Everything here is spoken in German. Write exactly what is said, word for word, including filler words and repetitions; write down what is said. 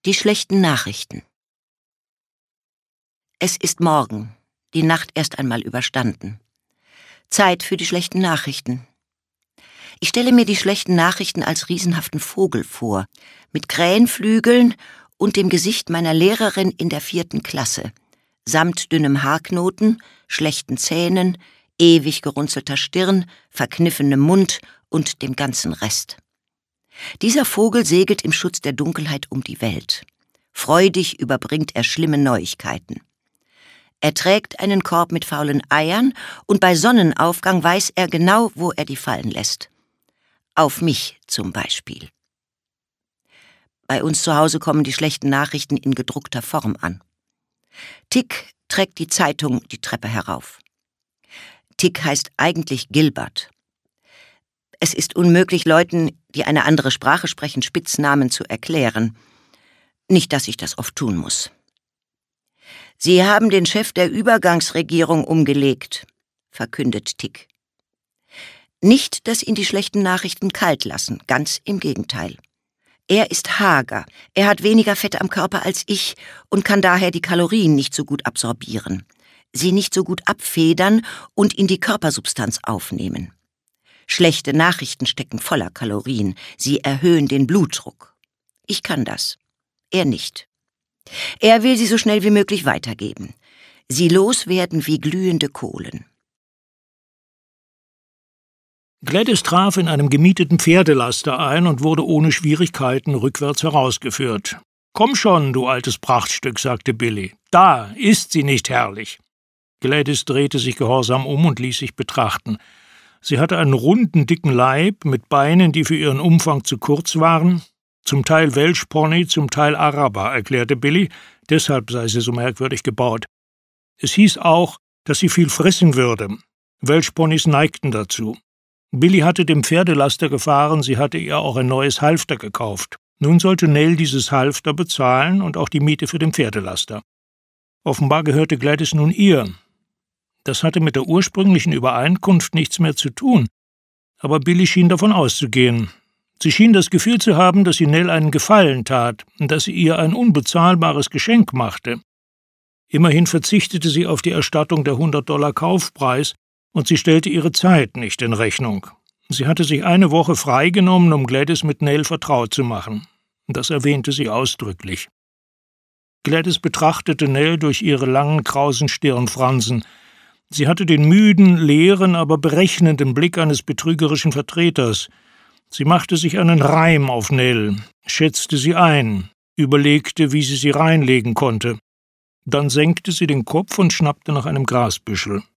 Die schlechten Nachrichten. Es ist Morgen, die Nacht erst einmal überstanden. Zeit für die schlechten Nachrichten. Ich stelle mir die schlechten Nachrichten als riesenhaften Vogel vor, mit Krähenflügeln und dem Gesicht meiner Lehrerin in der vierten Klasse, samt dünnem Haarknoten, schlechten Zähnen, ewig gerunzelter Stirn, verkniffenem Mund und dem ganzen Rest. Dieser Vogel segelt im Schutz der Dunkelheit um die Welt. Freudig überbringt er schlimme Neuigkeiten. Er trägt einen Korb mit faulen Eiern und bei Sonnenaufgang weiß er genau, wo er die fallen lässt. Auf mich zum Beispiel. Bei uns zu Hause kommen die schlechten Nachrichten in gedruckter Form an. Tick trägt die Zeitung die Treppe herauf. Tick heißt eigentlich Gilbert. Es ist unmöglich, Leuten, die eine andere Sprache sprechen, Spitznamen zu erklären. Nicht, dass ich das oft tun muss. Sie haben den Chef der Übergangsregierung umgelegt, verkündet Tick. Nicht, dass ihn die schlechten Nachrichten kalt lassen, ganz im Gegenteil. Er ist hager, er hat weniger Fett am Körper als ich und kann daher die Kalorien nicht so gut absorbieren, sie nicht so gut abfedern und in die Körpersubstanz aufnehmen. Schlechte Nachrichten stecken voller Kalorien, sie erhöhen den Blutdruck. Ich kann das, er nicht. Er will sie so schnell wie möglich weitergeben, sie loswerden wie glühende Kohlen. Gladys traf in einem gemieteten Pferdelaster ein und wurde ohne Schwierigkeiten rückwärts herausgeführt. »Komm schon, du altes Prachtstück«, sagte Billy. »Da, ist sie nicht herrlich?« Gladys drehte sich gehorsam um und ließ sich betrachten. Sie hatte einen runden, dicken Leib mit Beinen, die für ihren Umfang zu kurz waren. Zum Teil Welschpony, zum Teil Araber, erklärte Billy, deshalb sei sie so merkwürdig gebaut. Es hieß auch, dass sie viel fressen würde. Welschponys neigten dazu. Billy hatte dem Pferdelaster gefahren, sie hatte ihr auch ein neues Halfter gekauft. Nun sollte Nell dieses Halfter bezahlen und auch die Miete für den Pferdelaster. Offenbar gehörte Gladys nun ihr. Das hatte mit der ursprünglichen Übereinkunft nichts mehr zu tun, aber Billy schien davon auszugehen. Sie schien das Gefühl zu haben, dass sie Nell einen Gefallen tat und dass sie ihr ein unbezahlbares Geschenk machte. Immerhin verzichtete sie auf die Erstattung der hundert Dollar Kaufpreis und sie stellte ihre Zeit nicht in Rechnung. Sie hatte sich eine Woche freigenommen, um Gladys mit Nell vertraut zu machen. Das erwähnte sie ausdrücklich. Gladys betrachtete Nell durch ihre langen, krausen Stirnfransen. Sie hatte den müden, leeren, aber berechnenden Blick eines betrügerischen Vertreters. Sie machte sich einen Reim auf Nell, schätzte sie ein, überlegte, wie sie sie reinlegen konnte. Dann senkte sie den Kopf und schnappte nach einem Grasbüschel.